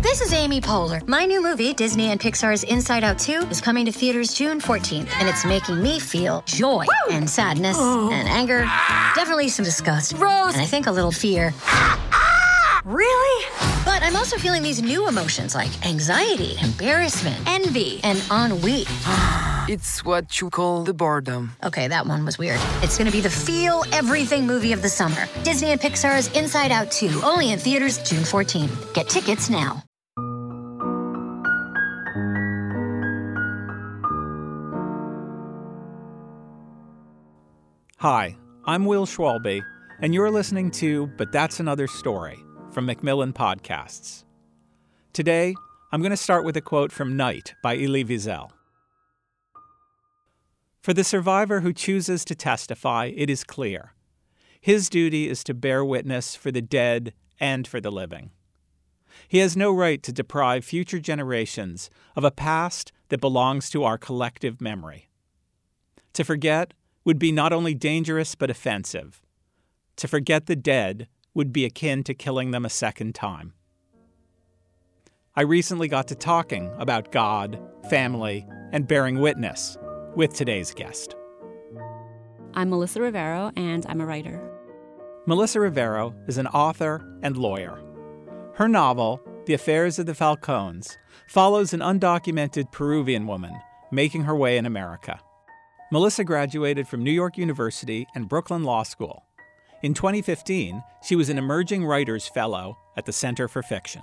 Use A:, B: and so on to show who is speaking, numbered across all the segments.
A: This is Amy Poehler. My new movie, Disney and Pixar's Inside Out 2, is coming to theaters June 14th, and it's making me feel joy and sadness and anger, definitely some disgust, Rose, and I think a little fear. Really? But I'm also feeling these new emotions like anxiety, embarrassment, envy, and ennui.
B: It's what you call the boredom.
A: Okay, that one was weird. It's gonna be the feel everything movie of the summer. Disney and Pixar's Inside Out 2, only in theaters June 14th. Get tickets now.
C: Hi, I'm Will Schwalbe, and you're listening to But That's Another Story from Macmillan Podcasts. Today, I'm going to start with a quote from Night by Elie Wiesel. For the survivor who chooses to testify, it is clear. His duty is to bear witness for the dead and for the living. He has no right to deprive future generations of a past that belongs to our collective memory. To forget would be not only dangerous but offensive. To forget the dead would be akin to killing them a second time. I recently got to talking about God, family, and bearing witness with today's guest.
D: I'm Melissa Rivero, and I'm a writer.
C: Melissa Rivero is an author and lawyer. Her novel, The Affairs of the Falcones, follows an undocumented Peruvian woman making her way in America. Melissa graduated from New York University and Brooklyn Law School. In 2015, she was an Emerging Writers Fellow at the Center for Fiction.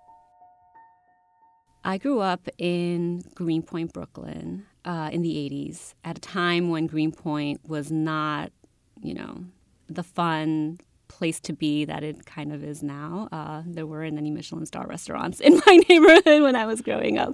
D: I grew up in Greenpoint, Brooklyn, in the 80s, at a time when Greenpoint was not, the fun place to be that it kind of is now. There weren't any Michelin star restaurants in my neighborhood when I was growing up.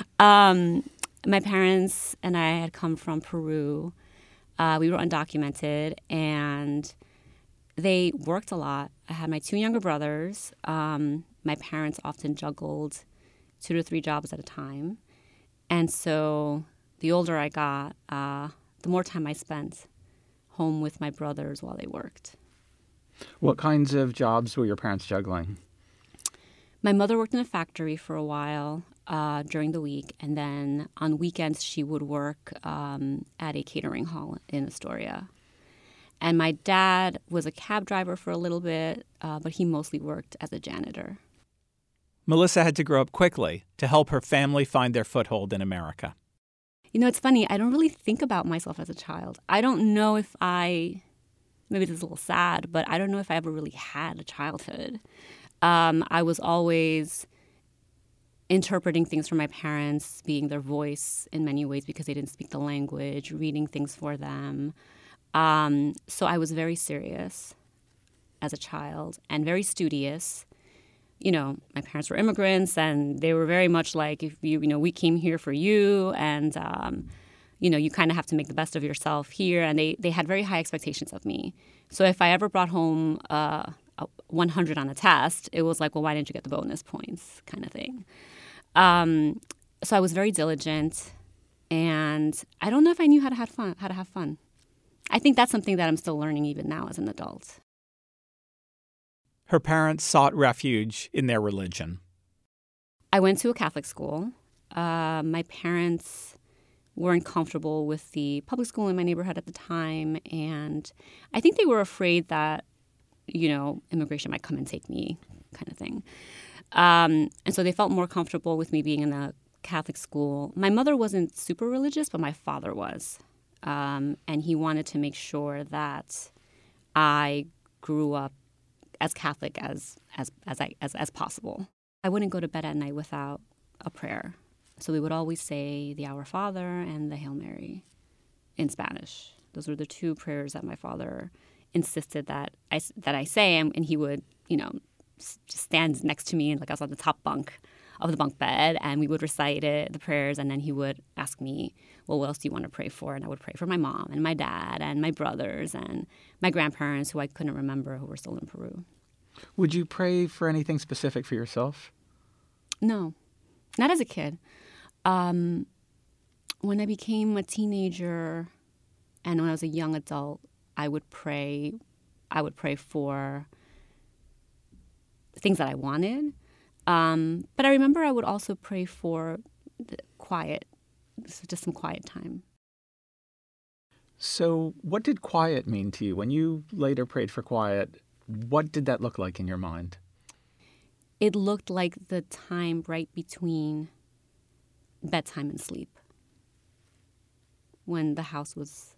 D: My parents and I had come from Peru. We were undocumented, and they worked a lot. I had my two younger brothers. My parents often juggled 2 to 3 jobs at a time. And so the older I got, the more time I spent home with my brothers while they worked.
C: What kinds of jobs were your parents juggling?
D: My mother worked in a factory for a while during the week, and then on weekends she would work at a catering hall in Astoria. And my dad was a cab driver for a little bit, but he mostly worked as a janitor.
C: Melissa had to grow up quickly to help her family find their foothold in America.
D: It's funny, I don't really think about myself as a child. I don't know if maybe this is a little sad, but I don't know if I ever really had a childhood. I was always interpreting things from my parents, being their voice in many ways because they didn't speak the language, reading things for them. So I was very serious as a child and very studious. My parents were immigrants, and they were very much like, if we came here for you, and you kind of have to make the best of yourself here. And they had very high expectations of me. So if I ever brought home a 100 on a test, it was like, well, why didn't you get the bonus points, kind of thing. So I was very diligent, and I don't know if I knew how to have fun. I think that's something that I'm still learning even now as an adult.
C: Her parents sought refuge in their religion.
D: I went to a Catholic school. My parents weren't comfortable with the public school in my neighborhood at the time, and I think they were afraid that, immigration might come and take me, kind of thing. And so they felt more comfortable with me being in a Catholic school. My mother wasn't super religious, but my father was. And he wanted to make sure that I grew up as Catholic as possible. I wouldn't go to bed at night without a prayer. So we would always say the Our Father and the Hail Mary in Spanish. Those were the 2 prayers that my father insisted that I say, and he would, just stand next to me, like I was on the top bunk of the bunk bed, and we would recite the prayers, and then he would ask me, well, what else do you want to pray for? And I would pray for my mom and my dad and my brothers and my grandparents, who I couldn't remember, who were still in Peru.
C: Would you pray for anything specific for yourself?
D: No, not as a kid. When I became a teenager and when I was a young adult, I would pray for things that I wanted. But I remember I would also pray for the quiet, just some quiet time.
C: So what did quiet mean to you? When you later prayed for quiet, what did that look like in your mind?
D: It looked like the time right between bedtime and sleep, when the house was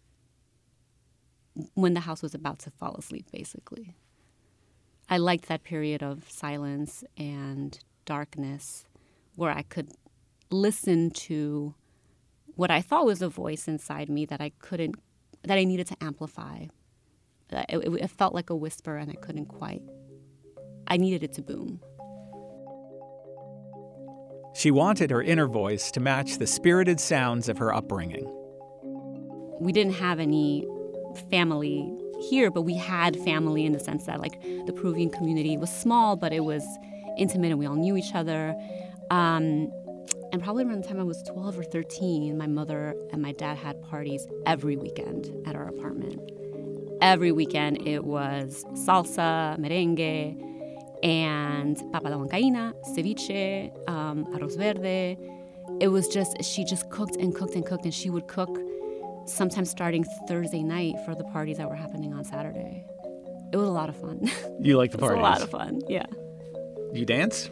D: about to fall asleep, basically. I liked that period of silence and darkness where I could listen to what I thought was a voice inside me that I needed to amplify. It felt like a whisper and I needed it to boom.
C: She wanted her inner voice to match the spirited sounds of her upbringing.
D: We didn't have any family here, but we had family in the sense that, like, the Peruvian community was small, but it was intimate and we all knew each other. And probably around the time I was 12 or 13, my mother and my dad had parties every weekend at our apartment. Every weekend it was salsa, merengue, and papa la huancaína, ceviche, arroz verde. It was just, she just cooked and cooked and cooked, and she would cook sometimes starting Thursday night for the parties that were happening on Saturday. It was a lot of fun.
C: You like the parties?
D: It was a lot of fun, yeah.
C: You dance?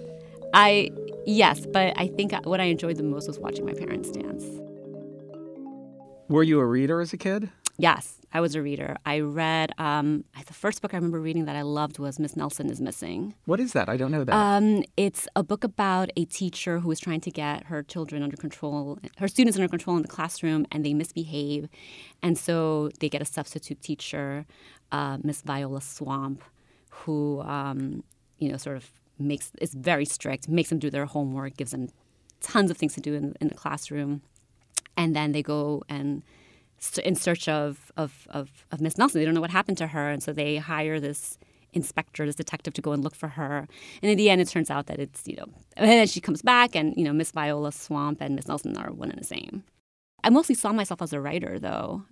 D: Yes, but I think what I enjoyed the most was watching my parents dance.
C: Were you a reader as a kid?
D: Yes, I was a reader. I read, the first book I remember reading that I loved was Miss Nelson is Missing.
C: What is that? I don't know that.
D: It's a book about a teacher who is trying to get her children under control, her students under control in the classroom, and they misbehave. And so they get a substitute teacher, Miss Viola Swamp, who, sort of is very strict, makes them do their homework, gives them tons of things to do in the classroom. And then they go and in search of Miss Nelson. They don't know what happened to her, and so they hire this inspector, this detective, to go and look for her. And in the end, it turns out that it's, and then she comes back, and, Miss Viola Swamp and Miss Nelson are one and the same. I mostly saw myself as a writer, though.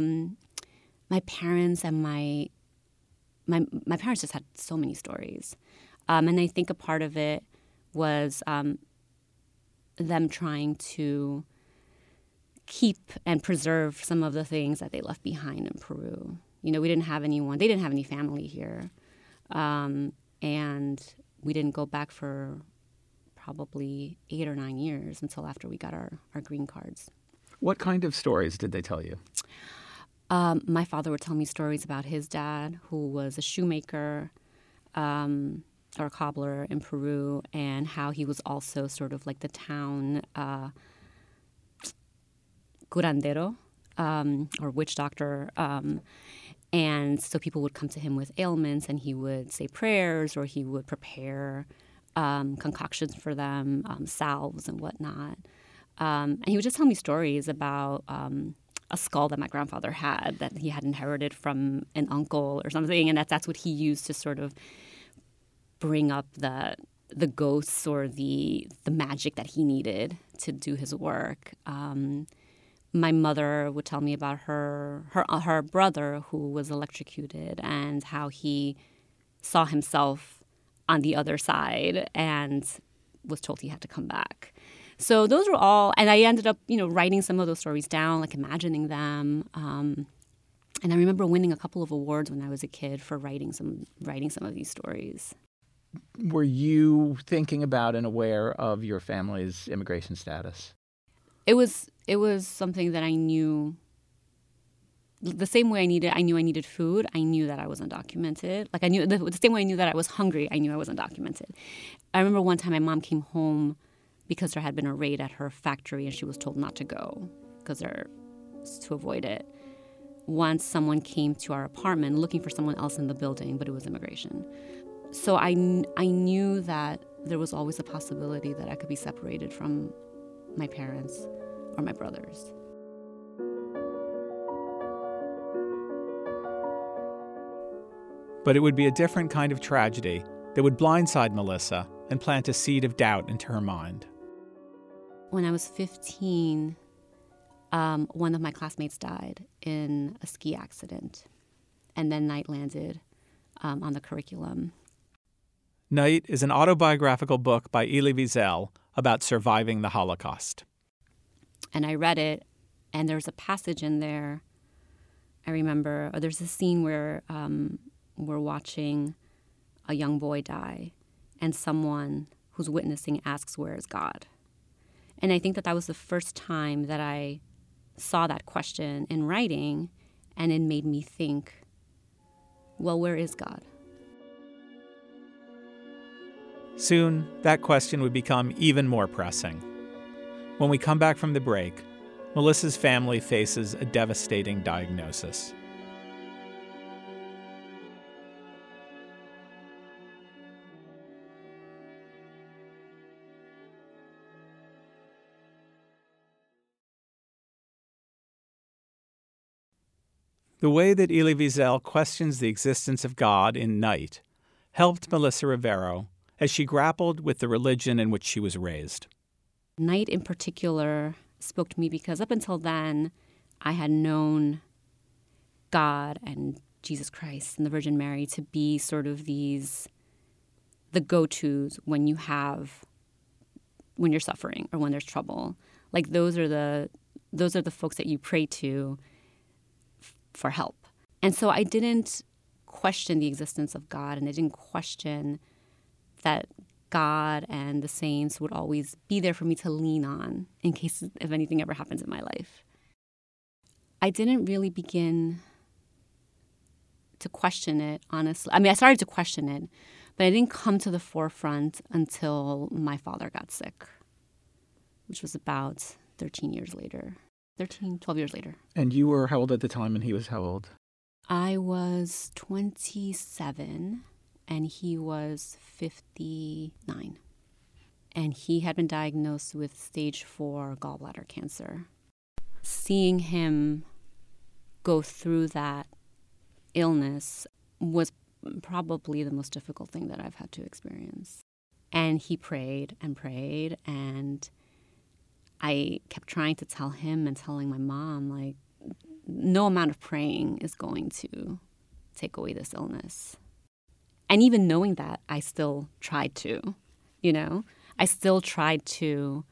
D: My parents and my parents just had so many stories. And I think a part of it was them trying to keep and preserve some of the things that they left behind in Peru. We didn't have anyone. They didn't have any family here. And we didn't go back for probably 8 or 9 years until after we got our green cards.
C: What kind of stories did they tell you?
D: My father would tell me stories about his dad, who was a shoemaker or a cobbler in Peru, and how he was also sort of like the town curandero, or witch doctor. And so people would come to him with ailments, and he would say prayers, or he would prepare concoctions for them, salves and whatnot. And he would just tell me stories about a skull that my grandfather had that he had inherited from an uncle or something, and that's what he used to sort of bring up the ghosts or the magic that he needed to do his work. My mother would tell me about her brother who was electrocuted and how he saw himself on the other side and was told he had to come back. So those were all, and I ended up, writing some of those stories down, like imagining them. And I remember winning a couple of awards when I was a kid for writing some of these stories.
C: Were you thinking about and aware of your family's immigration status?
D: It was something that I knew. The same way I knew I needed food, I knew that I was undocumented. Like I knew the same way I knew that I was hungry, I knew I was undocumented. I remember one time my mom came home because there had been a raid at her factory, and she was told not to go to avoid it. Once someone came to our apartment looking for someone else in the building, but it was immigration. So I knew that there was always a possibility that I could be separated from my parents or my brothers.
C: But it would be a different kind of tragedy that would blindside Melissa and plant a seed of doubt into her mind.
D: When I was 15, one of my classmates died in a ski accident, and then night landed on the curriculum.
C: Night is an autobiographical book by Elie Wiesel about surviving the Holocaust.
D: And I read it, and there's a passage in there, I remember, or there's a scene where we're watching a young boy die, and someone who's witnessing asks, "Where is God?" And I think that was the first time that I saw that question in writing, and it made me think, well, where is God?
C: Soon, that question would become even more pressing. When we come back from the break, Melissa's family faces a devastating diagnosis. The way that Elie Wiesel questions the existence of God in Night helped Melissa Rivero as she grappled with the religion in which she was raised.
D: Night in particular spoke to me because up until then, I had known God and Jesus Christ and the Virgin Mary to be sort of the go-tos when you're suffering or when there's trouble. Like those are the folks that you pray to for help. And so I didn't question the existence of God, and I didn't question that God and the saints would always be there for me to lean on in case if anything ever happens in my life. I didn't really begin to question it, honestly. I mean, I started to question it, but I didn't come to the forefront until my father got sick, which was about 12 years later.
C: And you were how old at the time, and he was how old?
D: I was 27. And he was 59. And he had been diagnosed with stage 4 gallbladder cancer. Seeing him go through that illness was probably the most difficult thing that I've had to experience. And he prayed and prayed, and I kept trying to tell him and telling my mom, like, no amount of praying is going to take away this illness. And even knowing that, I still tried to, I still tried to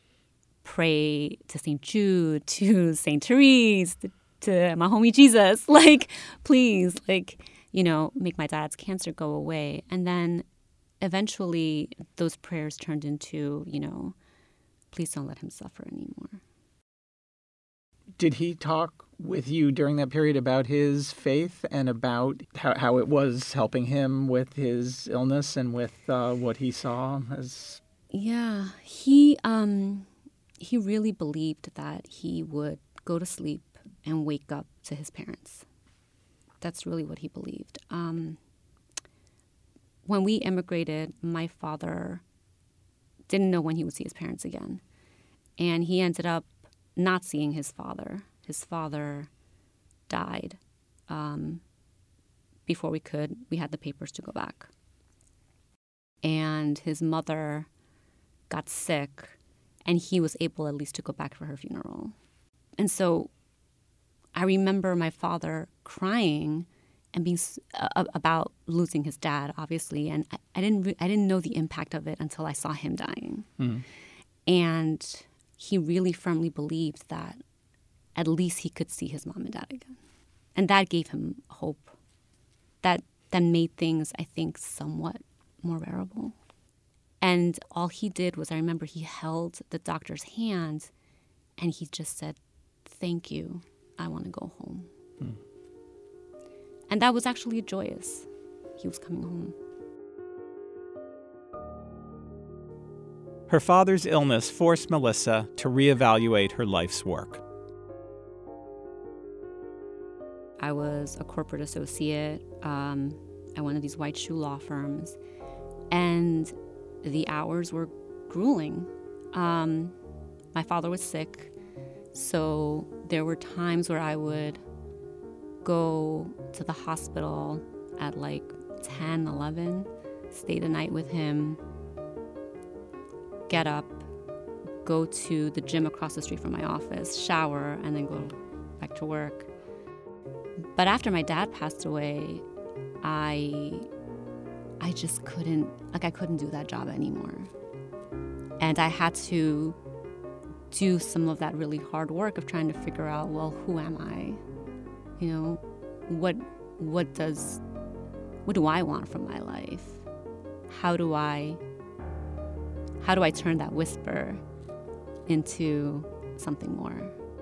D: pray to St. Jude, to St. Therese, to my homie Jesus, like, please, like, make my dad's cancer go away. And then eventually those prayers turned into, please don't let him suffer anymore.
C: Did he talk with you during that period about his faith and about how it was helping him with his illness and with what he saw as?
D: Yeah, he really believed that he would go to sleep and wake up to his parents. That's really what he believed. When we immigrated, my father didn't know when he would see his parents again, and he ended up not seeing his father. His father died before we had the papers to go back. And his mother got sick, and he was able at least to go back for her funeral. And so I remember my father crying and being about losing his dad, obviously, and I didn't know the impact of it until I saw him dying. Mm. And he really firmly believed that at least he could see his mom and dad again. And that gave him hope. That made things, I think, somewhat more bearable. And all he did was, I remember he held the doctor's hand and he just said, "Thank you, I want to go home." Hmm. And that was actually joyous. He was coming home.
C: Her father's illness forced Melissa to reevaluate her life's work.
D: I was a corporate associate at one of these white shoe law firms, and the hours were grueling. My father was sick, so there were times where I would go to the hospital at like 10, 11, stay the night with him, get up, go to the gym across the street from my office, shower, and then go back to work. But after my dad passed away, I I just couldn't do that job anymore. And I had to do some of that really hard work of trying to figure out, well, who am I? You know, what do I want from my life? How do I turn that whisper into something more?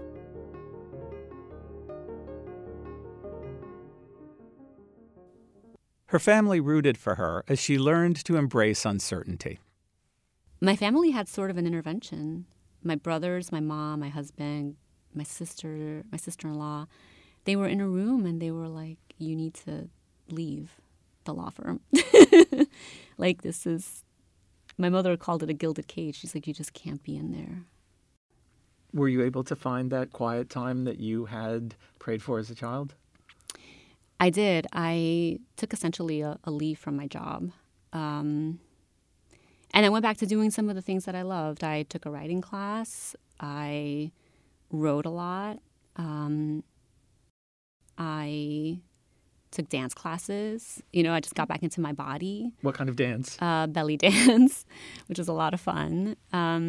C: Her family rooted for her as she learned to embrace uncertainty.
D: My family had sort of an intervention. My brothers, my mom, my husband, my sister-in-law, they were in a room and they were like, you need to leave the law firm. Like, my mother called it a gilded cage. She's like, you just can't be in there.
C: Were you able to find that quiet time that you had prayed for as a child?
D: I did. I took essentially a leave from my job. And I went back to doing some of the things that I loved. I took a writing class. I wrote a lot. I took dance classes. You know, I just got back into my body.
C: What kind of dance?
D: Belly dance, which was a lot of fun,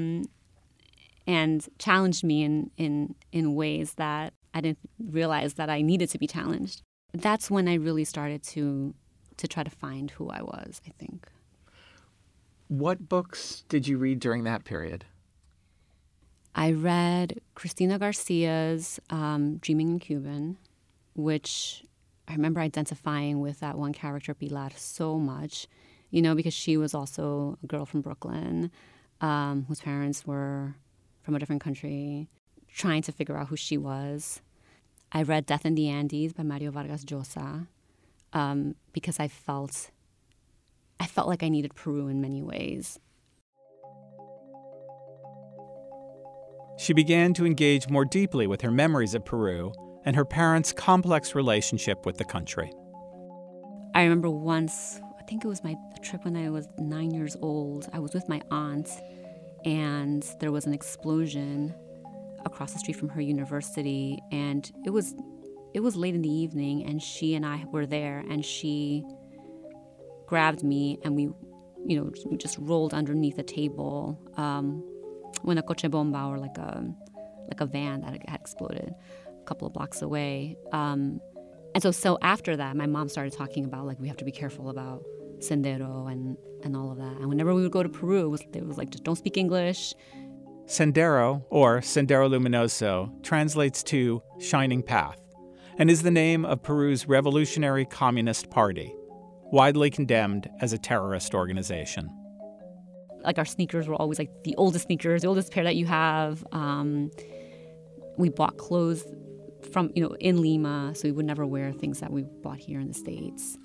D: and challenged me in ways that I didn't realize that I needed to be challenged. That's when I really started to try to find who I was, I think.
C: What books did you read during that period?
D: I read Cristina Garcia's Dreaming in Cuban, which I remember identifying with that one character, Pilar, so much, you know, because she was also a girl from Brooklyn, whose parents were from a different country, trying to figure out who she was. I read Death in the Andes by Mario Vargas Llosa because I felt like I needed Peru in many ways.
C: She began to engage more deeply with her memories of Peru and her parents' complex relationship with the country.
D: I remember once, I think it was a trip when I was 9 years old. I was with my aunt, and there was an explosion across the street from her university, and it was late in the evening, and she and I were there, and she grabbed me, and we just rolled underneath a table when a coche bomba, or like a van that had exploded a couple of blocks away. And so after that, my mom started talking about, like, we have to be careful about Sendero and all of that. And whenever we would go to Peru, it was like, just don't speak English.
C: Sendero, or Sendero Luminoso, translates to Shining Path, and is the name of Peru's Revolutionary Communist Party, widely condemned as a terrorist organization.
D: Like, our sneakers were always like the oldest pair that you have. We bought clothes from, in Lima, so we would never wear things that we bought here in the States.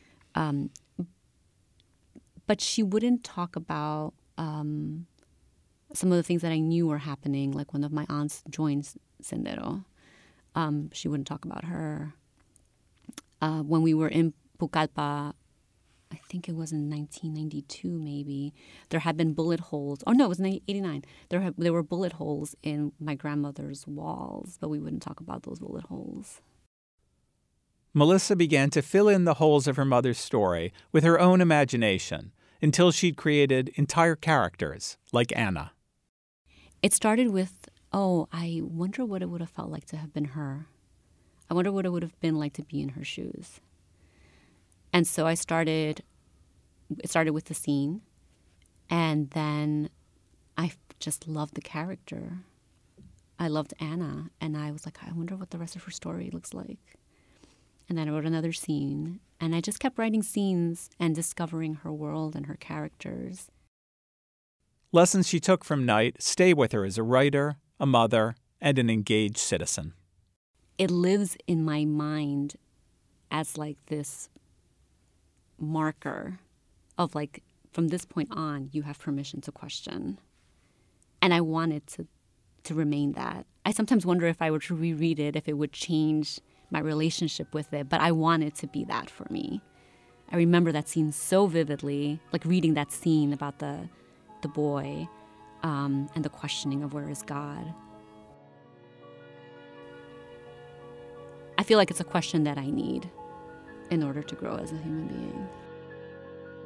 D: But she wouldn't talk about some of the things that I knew were happening. Like, one of my aunts joined Sendero. She wouldn't talk about her. When we were in Pucallpa, I think it was in 1992 maybe, there had been bullet holes. Oh, no, it was in 1989. There were bullet holes in my grandmother's walls, but we wouldn't talk about those bullet holes.
C: Melissa began to fill in the holes of her mother's story with her own imagination until she'd created entire characters, like Anna.
D: It started with, I wonder what it would have felt like to have been her. I wonder what it would have been like to be in her shoes. And so it started with the scene, and then I just loved the character. I loved Anna, and I was like, I wonder what the rest of her story looks like. And then I wrote another scene, and I just kept writing scenes and discovering her world and her characters.
C: Lessons she took from Night stay with her as a writer, a mother, and an engaged citizen.
D: It lives in my mind as like this marker of, like, from this point on, you have permission to question. And I wanted to remain that. I sometimes wonder if I were to reread it, if it would change my relationship with it, but I want it to be that for me. I remember that scene so vividly, like reading that scene about the boy and the questioning of where is God. I feel like it's a question that I need in order to grow as a human being.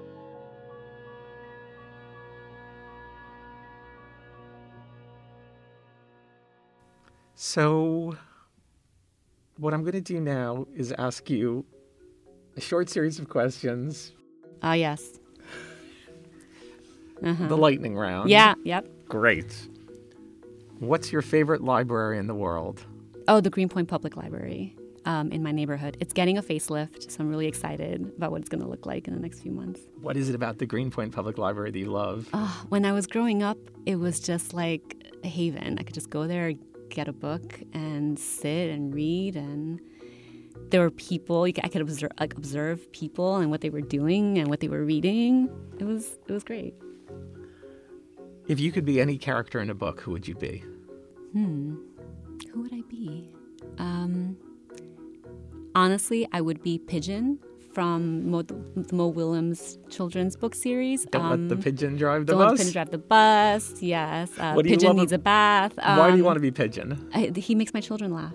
C: So what I'm going to do now is ask you a short series of questions.
D: Yes. Uh-huh.
C: The lightning round.
D: Yeah, yep.
C: Great. What's your favorite library in the world?
D: Oh, the Greenpoint Public Library in my neighborhood. It's getting a facelift, so I'm really excited about what it's going to look like in the next few months.
C: What is it about the Greenpoint Public Library that you love?
D: When I was growing up, it was just like a haven. I could just go there, get a book, and sit and read. And there were people. I could observe people and what they were doing and what they were reading. It was great.
C: If you could be any character in a book, who would you be?
D: Who would I be? Honestly, I would be Pigeon from the Mo Willems children's book series.
C: Don't let the pigeon drive the
D: Don't
C: bus?
D: let the pigeon drive the bus, yes.
C: What do you
D: Pigeon
C: love
D: needs a bath.
C: Why do you want to be Pigeon?
D: He makes my children laugh.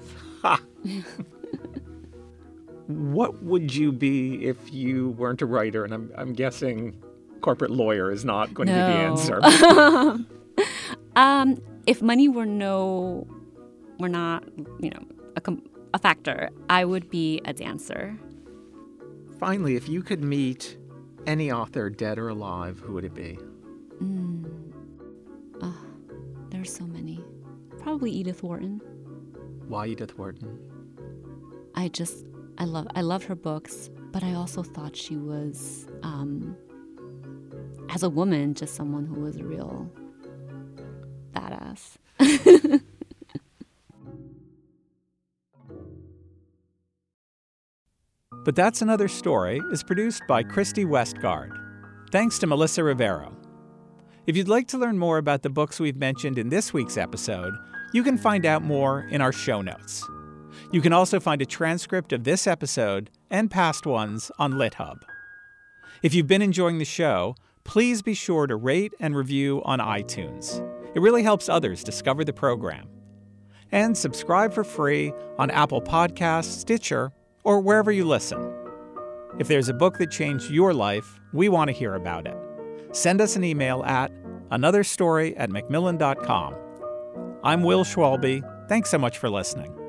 C: What would you be if you weren't a writer? And I'm guessing corporate lawyer is not going to be the answer.
D: If money were not, a factor, I would be a dancer.
C: Finally, if you could meet any author, dead or alive, who would it be?
D: There's so many. Probably Edith Wharton.
C: Why Edith Wharton?
D: I love her books, but I also thought she was, as a woman, just someone who was a real badass.
C: But That's Another Story is produced by Christy Westgard. Thanks to Melissa Rivero. If you'd like to learn more about the books we've mentioned in this week's episode, you can find out more in our show notes. You can also find a transcript of this episode and past ones on LitHub. If you've been enjoying the show, please be sure to rate and review on iTunes. It really helps others discover the program. And subscribe for free on Apple Podcasts, Stitcher, or wherever you listen. If there's a book that changed your life, we want to hear about it. Send us an email at anotherstory@macmillan.com. I'm Will Schwalbe. Thanks so much for listening.